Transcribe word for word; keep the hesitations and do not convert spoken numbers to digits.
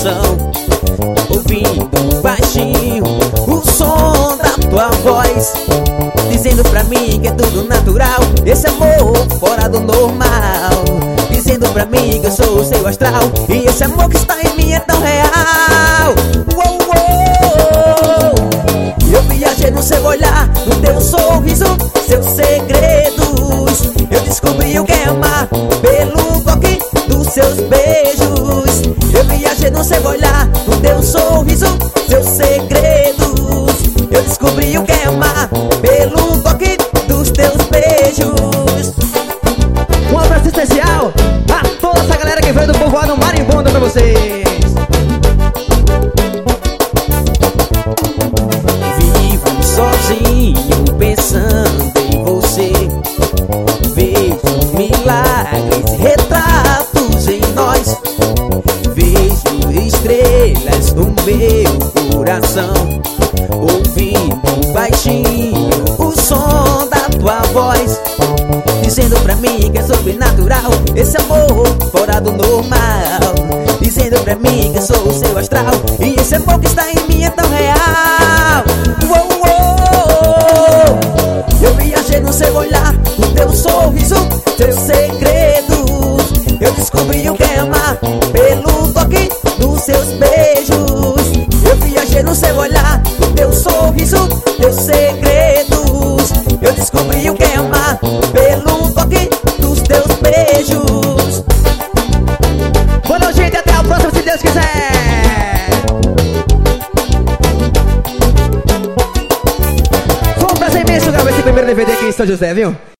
coração, ouvindo baixinho o som da tua voz, dizendo pra mim que é tudo natural, esse amor fora do normal, dizendo pra mim que eu sou o seu astral, e esse amor que está em mim é tão real. Uou, uou. Eu viajei no seu olhar, no teu sorriso, seus segredos, eu descobri o que é amar pelo toque dos seus beijos. Eu viajei no seu olhar, no teu sorriso, seus segredos, eu descobri o que é amar pelo toque dos teus beijos. Um abraço especial a toda essa galera que veio do povoado Marimbondo pra vocês. Vivo sozinho pensando em você, vejo milagres, retratos em nós, vejo estrelas no meu coração, ouvindo baixinho o som da tua voz, dizendo pra mim que é sobrenatural, esse amor fora do normal, dizendo pra mim que eu sou o seu astral, e esse amor que está em mim é tão real. Uou, uou. Eu viajei no seu olhar, no teu sorriso, seus segredos, eu descobri o que é amar pelo toque dos seus beijos. Eu viajei no seu olhar, no teu sorriso, teus segredos, eu descobri o que é amar pelo toque dos teus beijos. Boa noite, gente, até a próxima, se Deus quiser. Foi um prazer imenso gravar esse primeiro D V D aqui em São José, viu?